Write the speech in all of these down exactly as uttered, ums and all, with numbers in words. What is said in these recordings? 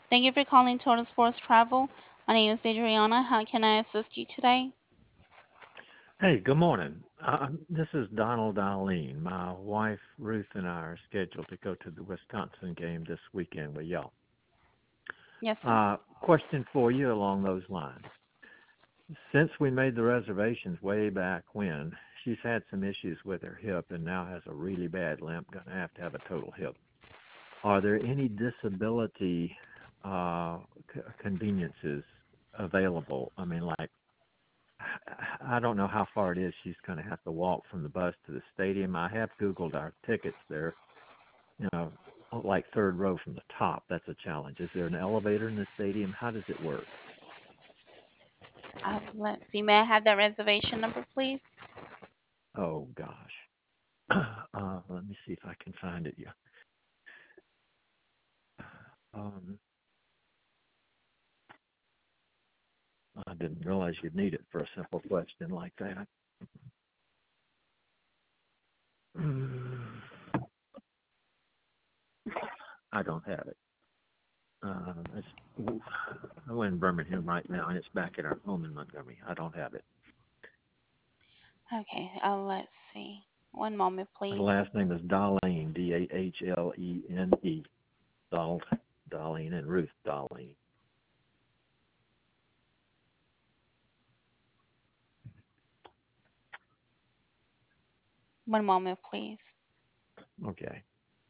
Thank you for calling Total Sports Travel. My name is Adriana. How can I assist you today? Hey, good morning. Uh, this is Donald Darlene. My wife Ruth and I are scheduled to go to the Wisconsin game this weekend with y'all. Yes, sir. Uh, question for you along those lines. Since we made the reservations way back when, she's had some issues with her hip and now has a really bad limp, going to have to have a total hip. Are there any disability uh, c- conveniences available? I mean, like I don't know how far it is. She's going to have to walk from the bus to the stadium. I have Googled our tickets there, you know, like third row from the top. That's a challenge. Is there an elevator in the stadium? How does it work? Uh, let's see. May I have that reservation number, please? Oh, gosh. uh, let me see if I can find it. Yeah. Um, I didn't realize you'd need it for a simple question like that. I don't have it. Uh, it's, I'm in Birmingham right now, and it's back at our home in Montgomery. I don't have it. Okay. Uh, let's see. One moment, Her please. last name is Darlene, D A H L E N E. Donald, Darlene, and Ruth Darlene. One moment, please. Okay.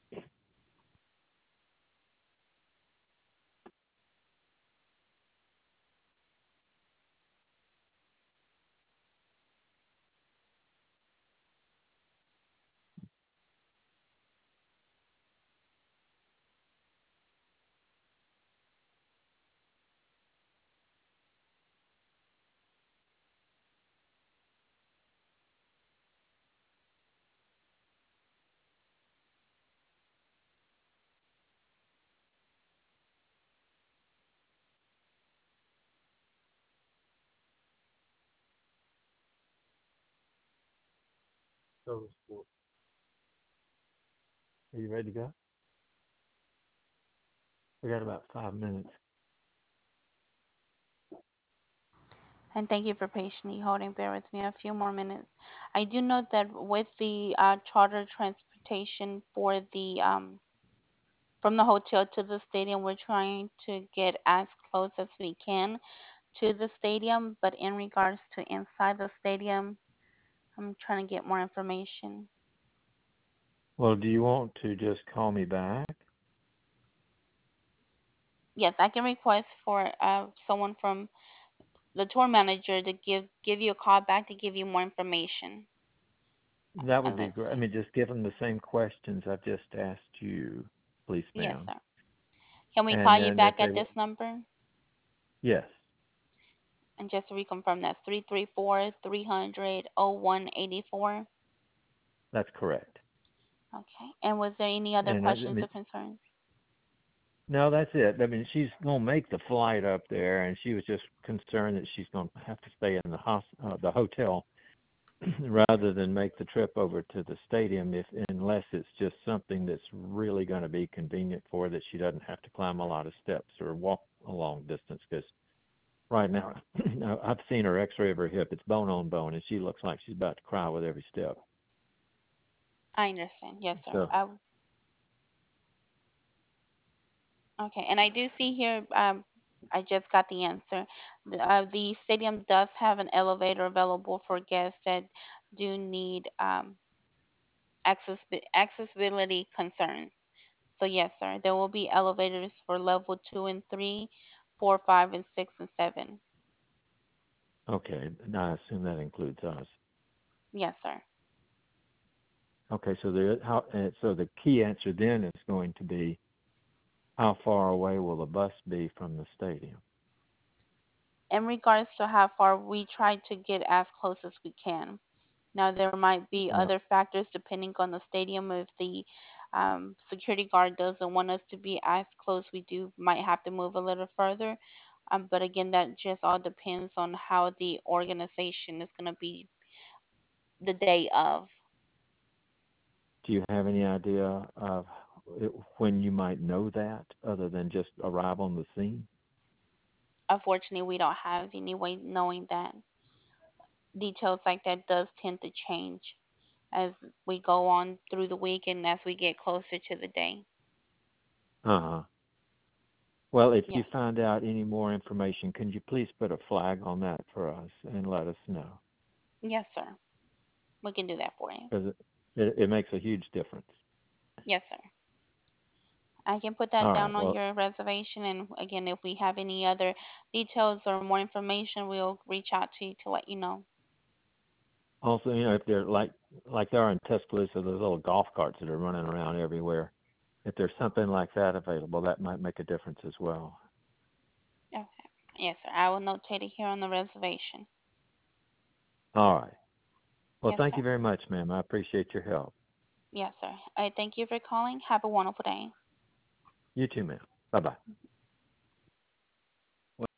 So, are you ready to go? We got about five minutes. And thank you for patiently holding. Bear with me a few more minutes. I do note that with the uh, charter transportation for the um, from the hotel to the stadium, we're trying to get as close as we can to the stadium. But in regards to inside the stadium, I'm trying to get more information. Well, do you want to just call me back? Yes, I can request for uh, someone from the tour manager to give give you a call back to give you more information. That would And be let's great. I see. mean, just give them the same questions I've just asked you, please, Yes, ma'am. sir. Can we And call you then if back they, at this number? yes, And just to reconfirm, that's three three four, three hundred, oh one eighty-four. that's correct. Okay. And was there any other And I, I questions mean, or concerns? no, that's it. I mean, she's gonna make the flight up there, and she was just concerned that she's gonna have to stay in the hos- uh, the hotel rather than make the trip over to the stadium if unless it's just something that's really going to be convenient for her that she doesn't have to climb a lot of steps or walk a long distance because right now I've seen her x-ray of her hip. It's bone on bone and she looks like she's about to cry with every step. I understand. Yes, sir. So I, okay. And I do see here, um, I just got the answer. The, uh, the stadium does have an elevator available for guests that do need um, access accessibility concerns. So yes, sir, there will be elevators for level two and three, four, five, and six and seven. okay, now I assume that includes us. Yes, sir. Okay, so the how uh, so the key answer then is going to be how far away will the bus be from the stadium? In regards to how far we try to get as close as we can. Now there might be No. other factors depending on the stadium. If the um, security guard doesn't want us to be as close, we do might have to move a little further. Um, but again, that just all depends on how the organization is going to be the day of. Do you have any idea of it, when you might know that, other than just arrive on the scene? Unfortunately, we don't have any way knowing that. Details like that does tend to change as we go on through the week and as we get closer to the day. Uh-huh. Well, if you Yes. find out any more information, can you please put a flag on that for us and let us know? Yes, sir. We can do that for you. Because it, it, it makes a huge difference. Yes, sir. I can put that All right. down on Well, your reservation. And again, if we have any other details or more information, we'll reach out to you to let you know. also, you know, if they're like like there are in Tuscaloosa, those little golf carts that are running around everywhere. If there's something like that available, that might make a difference as well. Okay. Yes, sir. I will notate it here on the reservation. All right. Well, Yes, thank sir. you very much, ma'am. I appreciate your help. Yes, sir. I thank you for calling. Have a wonderful day. You too, ma'am. Bye bye.